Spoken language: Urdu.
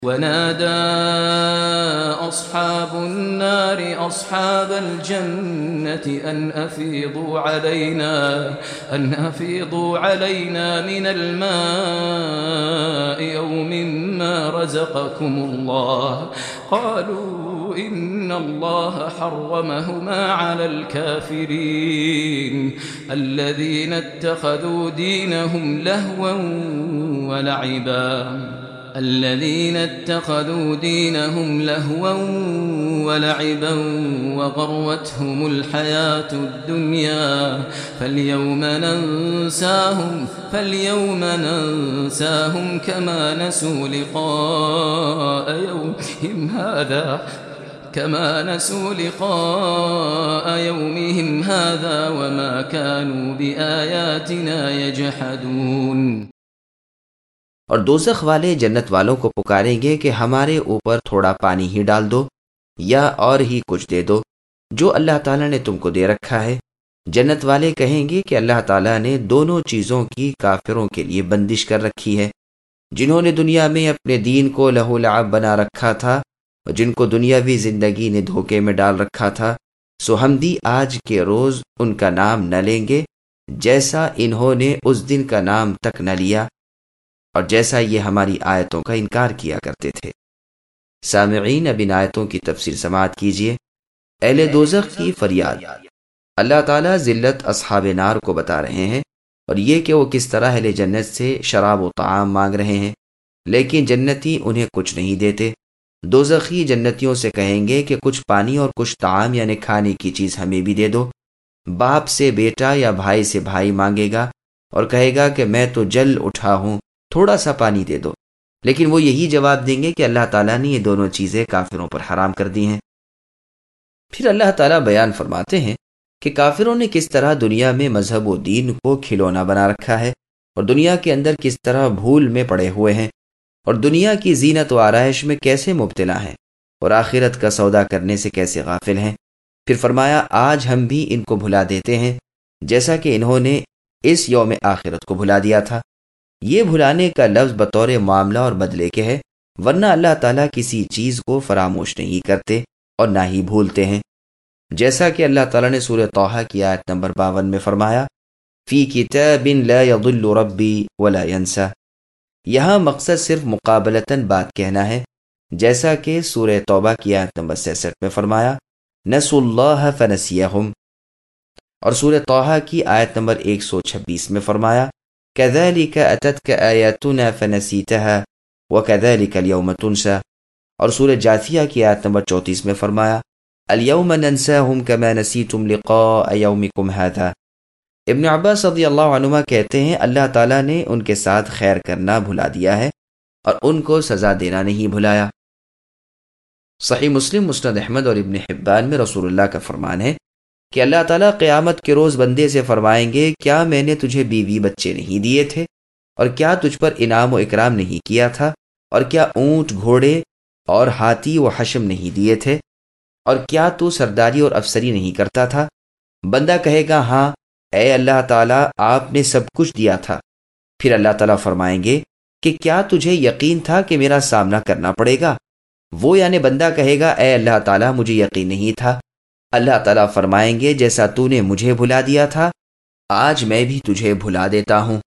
ونادى أصحاب النار أصحاب الجنة أن أفيضوا علينا من الماء أو مما رزقكم الله قالوا إن الله حرمهما على الكافرين الذين اتخذوا دينهم لهوا ولعبا وغروتهم الحياة الدنيا فاليوم ننساهم كما نسوا لقاء يومهم هذا وما كانوا بآياتنا يجحدون۔ اور دوزخ والے جنت والوں کو پکاریں گے کہ ہمارے اوپر تھوڑا پانی ہی ڈال دو یا اور ہی کچھ دے دو جو اللہ تعالیٰ نے تم کو دے رکھا ہے۔ جنت والے کہیں گے کہ اللہ تعالیٰ نے دونوں چیزوں کی کافروں کے لیے بندش کر رکھی ہے، جنہوں نے دنیا میں اپنے دین کو لہو لعب بنا رکھا تھا اور جن کو دنیاوی زندگی نے دھوکے میں ڈال رکھا تھا، سو ہم بھی آج کے روز ان کا نام نہ لیں گے جیسا انہوں نے اس دن کا نام تک نہ لیا اور جیسا یہ ہماری آیتوں کا انکار کیا کرتے تھے۔ سامعین، اب ان آیتوں کی تفسیر سماعت کیجیے۔ اہل دوزخ کی فریاد۔ اللہ تعالیٰ ذلت اصحاب نار کو بتا رہے ہیں اور یہ کہ وہ کس طرح اہل جنت سے شراب و طعام مانگ رہے ہیں، لیکن جنتی انہیں کچھ نہیں دیتے۔ دوزخی جنتیوں سے کہیں گے کہ کچھ پانی اور کچھ طعام یعنی کھانے کی چیز ہمیں بھی دے دو۔ باپ سے بیٹا یا بھائی سے بھائی مانگے گا اور کہے گا کہ میں تو جل اٹھا ہوں، تھوڑا سا پانی دے دو، لیکن وہ یہی جواب دیں گے کہ اللہ تعالیٰ نے یہ دونوں چیزیں کافروں پر حرام کر دی ہیں۔ پھر اللہ تعالیٰ بیان فرماتے ہیں کہ کافروں نے کس طرح دنیا میں مذہب و دین کو کھلونا بنا رکھا ہے اور دنیا کے اندر کس طرح بھول میں پڑے ہوئے ہیں اور دنیا کی زینت و آرائش میں کیسے مبتلا ہیں اور آخرت کا سودا کرنے سے کیسے غافل ہیں۔ پھر فرمایا آج ہم بھی ان کو بھلا دیتے ہیں جیسا کہ انہوں نے اس یوم آخرت کو بھلا دیا تھا۔ یہ بھلانے کا لفظ بطور معاملہ اور بدلے کے ہے، ورنہ اللہ تعالیٰ کسی چیز کو فراموش نہیں کرتے اور نہ ہی بھولتے ہیں، جیسا کہ اللہ تعالیٰ نے سورہ طٰہٰ کی آیت نمبر 52 میں فرمایا فی کتاب لا یضل ربی ولا ینسیٰ۔ یہاں مقصد صرف مقابلتاً بات کہنا ہے، جیسا کہ سورہ توبہ کی آیت نمبر 66 میں فرمایا نسوا اللہ فنسیہم، اور سورہ طٰہٰ کی آیت نمبر 126 میں فرمایا كذلك أتتك آياتنا فنسيتها وكذلك اليوم تنسى، اور سورہ جاثیہ کی آیت نمبر 34 میں فرمایا اليوم ننساهم كما نسيتم لقاء يومكم هذا۔ ابن عباس رضی اللہ عنہما کہتے ہیں اللہ تعالیٰ نے ان کے ساتھ خیر کرنا بھلا دیا ہے اور ان کو سزا دینا نہیں بھلایا۔ صحیح مسلم، مسند احمد اور ابن حبان میں رسول اللہ کا فرمان ہے کہ اللہ تعالیٰ قیامت کے روز بندے سے فرمائیں گے کیا میں نے تجھے بیوی بچے نہیں دیے تھے اور کیا تجھ پر انعام و اکرام نہیں کیا تھا اور کیا اونٹ گھوڑے اور ہاتھی و حشم نہیں دیے تھے اور کیا تو سرداری اور افسری نہیں کرتا تھا؟ بندہ کہے گا ہاں اے اللہ تعالیٰ آپ نے سب کچھ دیا تھا۔ پھر اللہ تعالیٰ فرمائیں گے کہ کیا تجھے یقین تھا کہ میرا سامنا کرنا پڑے گا؟ وہ یعنی بندہ کہے گا اے اللہ تعالیٰ مجھے یقین نہیں تھا۔ اللہ تعالیٰ فرمائیں گے جیسا تو نے مجھے بھلا دیا تھا آج میں بھی تجھے بھلا دیتا ہوں۔